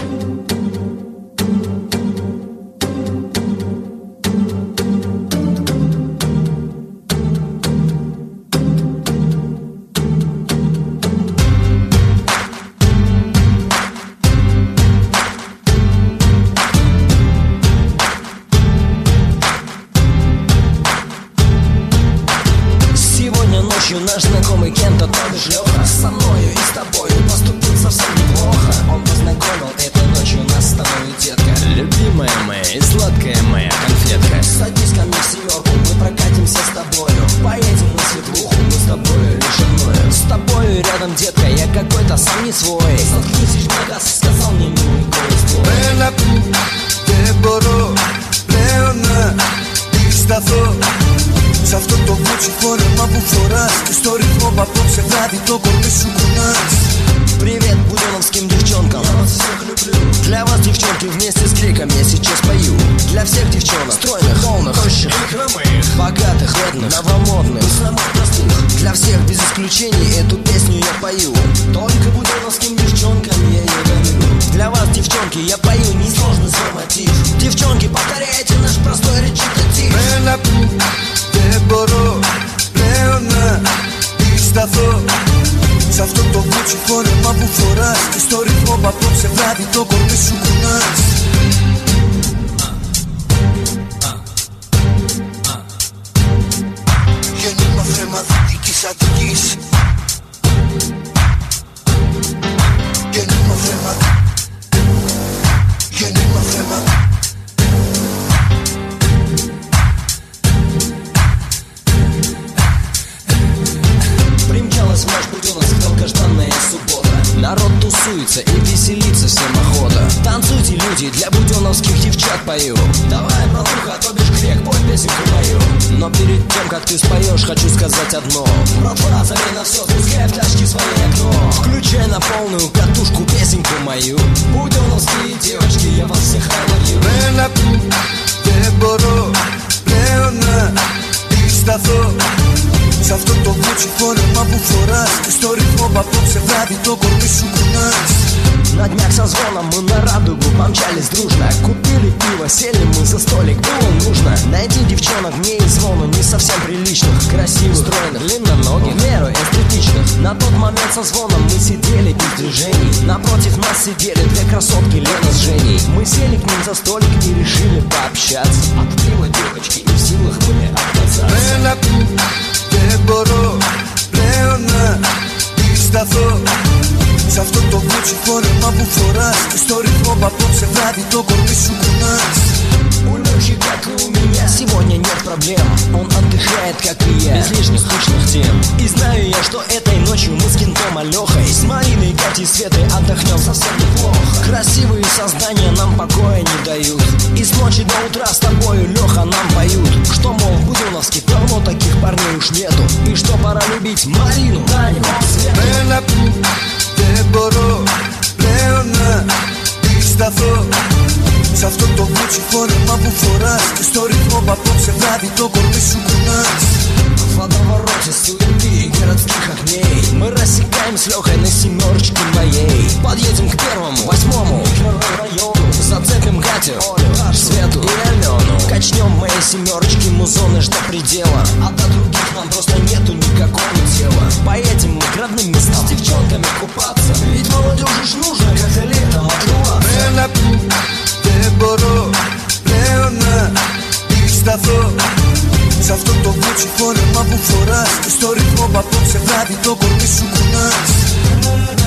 Наш знакомый Кента, то бишь Леха, со мною и с тобою поступил совсем неплохо. Он познакомил этой ночью нас с тобой, детка. Любимая моя и сладкая моя конфетка. Садись ко мне в семерку, мы прокатимся с тобою. Поедем на светлуху, мы с тобою лишь одною. С тобою рядом, детка, я какой-то сам не свой. Заткнись, жмага, сказал мне милый голос твой. Σ' αυτό το βούτσι φόρεμα που φοράς και στο ρυθμό που απόψε βράδυ το κορμί σου κουνάς. Привет буденовским девчонкам, я вас всех люблю. Для вас, девчонки, вместе с Криком я сейчас пою. Для всех девчонок, стройных, полных, тощих, богатых, родных, новомодных и самых простых. Для всех без исключений эту песню я пою. Только буденовским девчонкам я ее дарю. Для вас, девчонки, я пою несложный свой мотив. Девчонки, повторяйте наш простой речитатив. Δεν μπορώ πλέον να σταθώ σ' αυτό το βούτσι φόρεμα που φοράς και στο ρυθμό που απόψε βράδυ το κορμί σου κουνάς. Γέννημα θρέμα Δυτικής Αττικής. Γέννημα θρέμα. Γέννημα θρέμα. Примчалась в наш Буденовск долгожданная суббота. Народ тусуется и веселится всем охота. Танцуйте, люди, для буденовских девчат пою. Давай, братуха, то бишь грех, пой песенку мою. Но перед тем, как ты споешь, хочу сказать одно. Братва, замена все, спускай в тачке свое окно. Включай на полную катушку песенку мою. Буденовские девочки, я вас всех ловлю. Δεν μπορώ πλέον να σταθώ σ' αυτό το βούτσι φόρεμα που φοράς και στο ρυθμό που απόψε βράδυ το κορμί σου κουνάς. На днях со звоном мы на радугу помчались дружно. Купили пиво, сели мы за столик, было нужно найти девчонок мне и звону не совсем приличных, красивых, стройных, длинноногих, в меру эстетичных. На тот момент со звоном мы сидели без движений. Напротив нас сидели две красотки, Лена с Женей. Мы сели к ним за столик и решили пообщаться. От пива девочки не в силах были отказаться. Δεν μπορώ πλέον να σταθώ σ' αυτό το βούτσι φόρεμα που φοράς και στο ρυθμό που απόψε βράδυ το κορμί σου κουνάς. У Лёхи, как и у меня, сегодня нет проблем. Он отдыхает, как и я, без лишних скучных тем. И знаю я, что этой ночью мы с Кентом Алёхой, с Мариной, Катей, Светой отдохнем совсем неплохо. Красивые создания нам покоя не дают. И с ночи до утра с тобою, Лёха, нам поют, что, мол, в Буденовске давно таких парней уж нету. И что пора любить Марину, Таню, Свету. Δεν μπορώ πλέον να σταθώ σ' αυτό το βούτσι φόρεμα που φοράς και στο ρυθμό που απόψε βράδυ το κορμί σου κουνάς. В водовороте суеты и городских огней мы рассекаем с Лёхой на семерочке моей. Подъедем к первому, 8-му микрорайону, зацепим Катю, Олю, Свету и Алену. Качнем моей семерочки музон аж до предела. А до других нам просто нету никакого дела. Поедем мы к родным местам с девчонками купаться. Ведь молодежи ж нужно как-то летом отрываться. Δεν μπορώ πλέον να σταθώ σ' αυτό το βούτσι φόρεμα που φοράς και στο ρυθμό που απόψε βράδυ το κορμί σου κουνάς.